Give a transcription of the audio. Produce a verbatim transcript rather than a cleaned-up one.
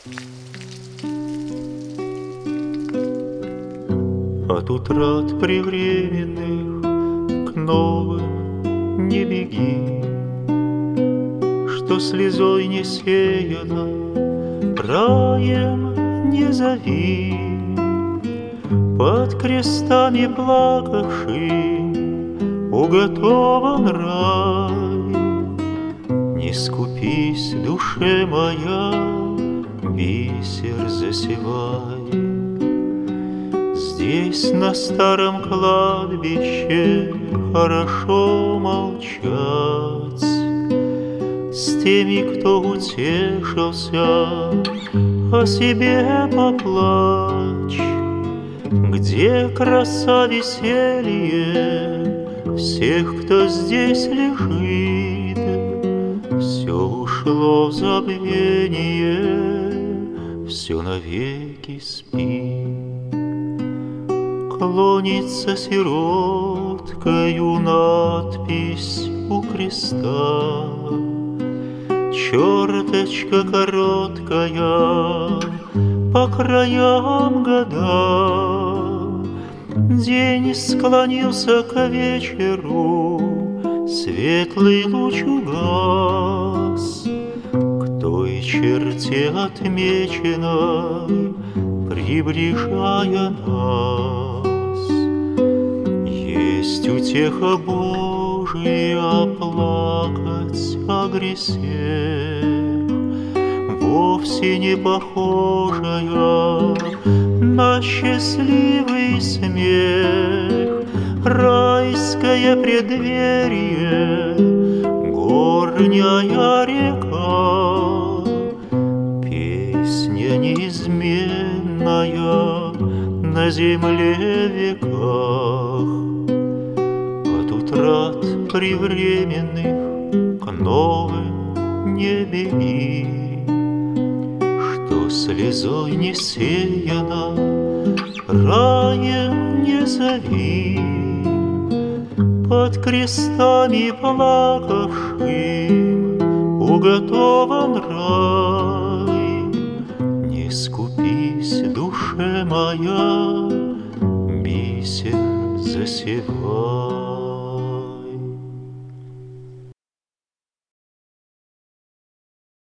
От утрат привременных к новым не беги, что слезой не сеяно, раем не зови. Под крестами плакавшим уготован рай. Не скупись, душе моя, бисер засевай. Здесь, на старом кладбище, хорошо молчать с теми, кто утешился, о себе поплачь. Где краса, веселье всех, кто здесь лежит? Все ушло в забвение, все навеки спит. Клонится сироткою надпись у креста, черточка короткая по краям года. День склонился к вечеру, светлый луч угас. К той черте отмеченной, приближая нас, есть утеха Божия плакать о гресе, вовсе не похожая на счастливый смех. Райское преддверие, горняя река, песня неизменная на земле веках. От утрат привременных к новым не беги, что слезой не сеяно, раем не зови. Под крестами плакавшим уготован рай. Не скупись, душе моя, бисер засевай.